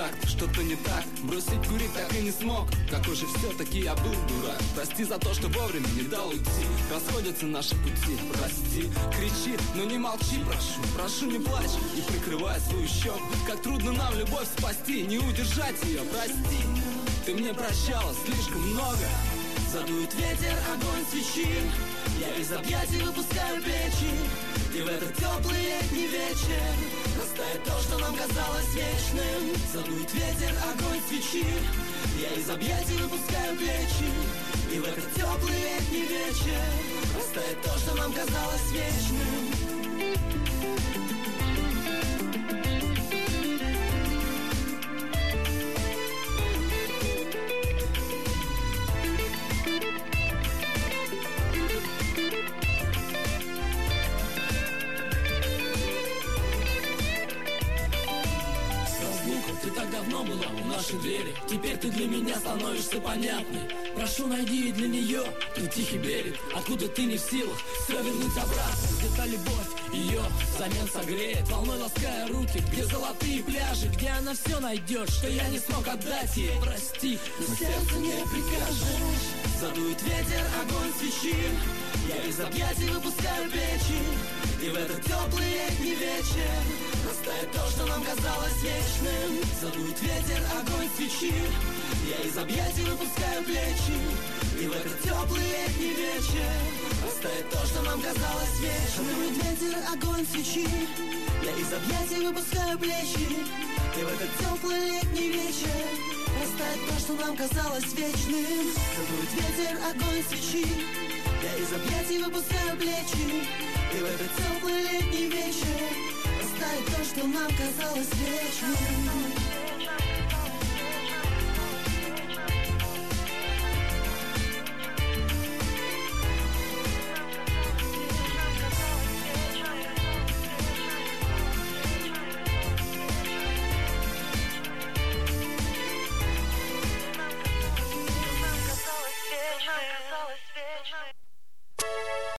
факт, что-то не так. Бросить курить так и не смог. Какой же все-таки я был дурак. Прости за то, что вовремя не дал уйти. Расходятся наши пути, прости. Кричи, но не молчи, прошу. Прошу, не плачь и прикрывай свою щеку. Как трудно нам любовь спасти, не удержать ее, прости. Ты мне прощала слишком много. Задует ветер, огонь свечи. Я из объятий выпускаю плечи. И в этот теплый летний вечер растает то, что нам казалось вечным. Задует ветер, огонь свечи. Я из объятий выпускаю плечи. И в этот теплый летний вечер растает то, что нам казалось вечным. Ты так давно была у нашей двери. Теперь ты для меня становишься понятной. Прошу, найди для нее тот тихий берег, откуда ты не в силах все вернуть обратно. Где-то любовь ее взамен согреет, волной лаская руки. Где золотые пляжи, где она все найдет, что я не смог отдать ей. Прости, но сердце не прикажешь. Задует ветер, огонь свечи. Я из объятий выпускаю плечи. И в этот теплый летний вечер растает то, что нам казалось вечным. Задует ветер, огонь свечи. Я из объятий выпускаю плечи. И в этот теплый летний вечер растает то, что нам казалось вечным. Задует ветер, огонь свечи. Я из объятий выпускаю плечи. И в этот теплый летний вечер растает то, что нам казалось вечным. Задует ветер, огонь свечи. Я из объятий выпускаю плечи. И в этот теплый летний вечер растает то, что нам казалось вечным. Казалось вечным.